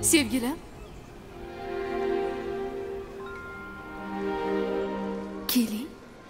Sevgilim. Keling.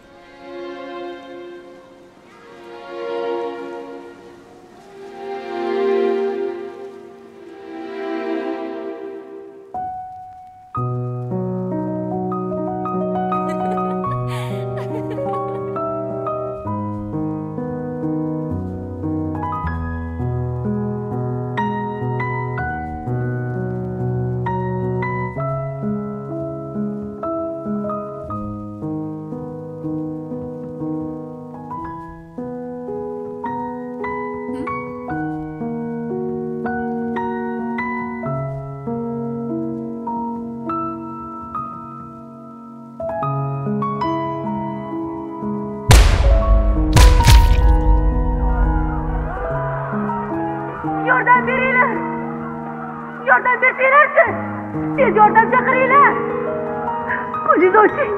Yordam beringlar. Yordam bersanglarchi. Tez yordam chaqiringlar. Qo'lingizni oching.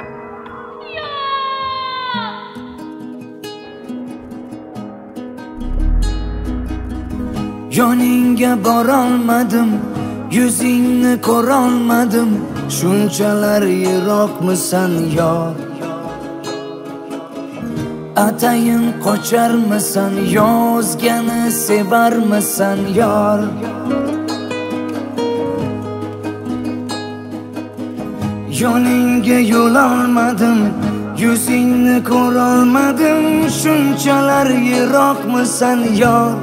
Yoningga borolmadim, yuzingni ko'rolmadim, shunchalar yiroqmisan yor. Atayin qocharmisan, yozgani sevarmisan yor. Yoningga yo'l olmadim, yuzingni ko'rolmadim, shunchalar yiroqmisan yor.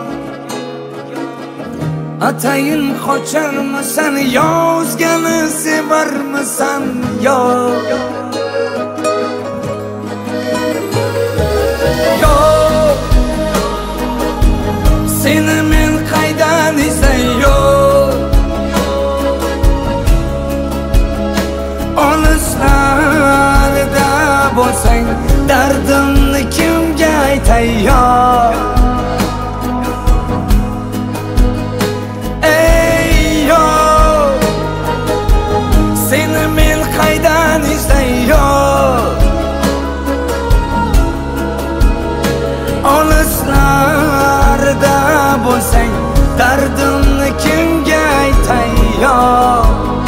Atayin qocharmisan, yozgani sevarmisan yor. Seni men qaydan izlayor? Olislarda bo'lsang, dardimni kimga aytay yor? Ey yor, seni men qaydan izlayor? Olislarda bo'lsang, dardimni kimga aytay yor?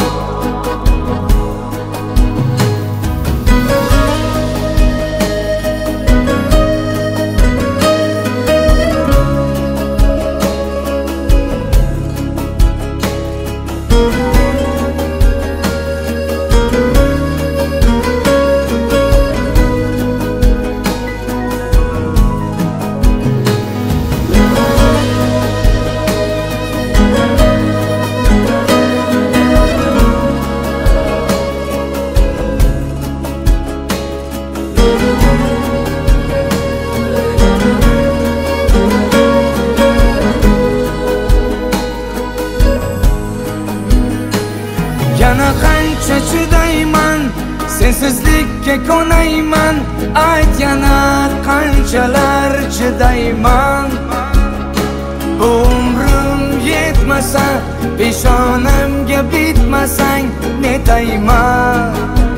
Yana qancha chidayman, sensizlikka ko'nayman, ayt yana qanchalar chidayman. Bu umrim yetmasa, peshonamga bitmasang netayman.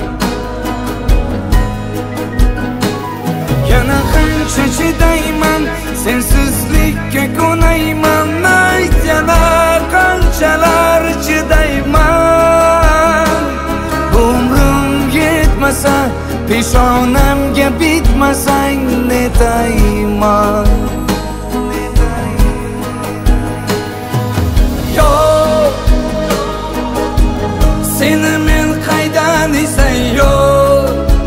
Yana qancha chidayman, sensizlikka ko'nayman, ayt yana qanchalar chidayman. Peshonamga bitmasang netayman. Yo, seni men qaydan izlayor?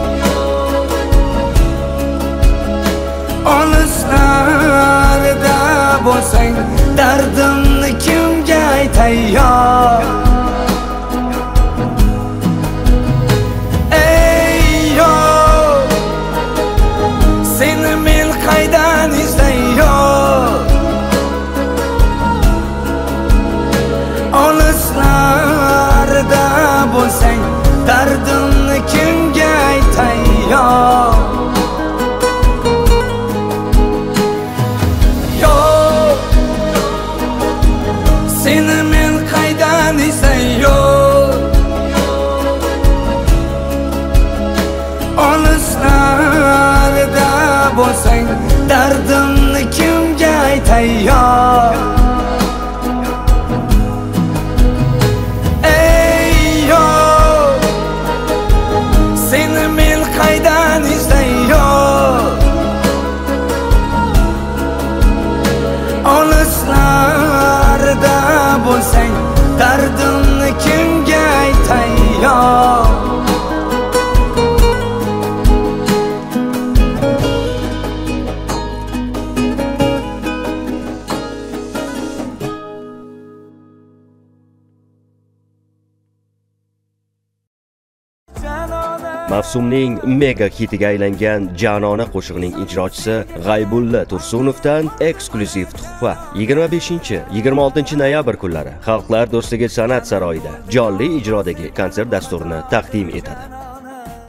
Olislarda bo'lsang, dardimni kimga aytay yor? Olislarda bo'lsang, dardimni kimga aytay yor? Yo, seni men qaydan Mavsumning mega hitiga aylangan Janona qo'shig'ining ijrochisi G'aybulla Tursunovdan eksklyuziv tuhfa. 25-26 noyabr kunlari Xalqlar do'stligi san'at saroyida jonli ijrodagi konsert dasturini taqdim etadi.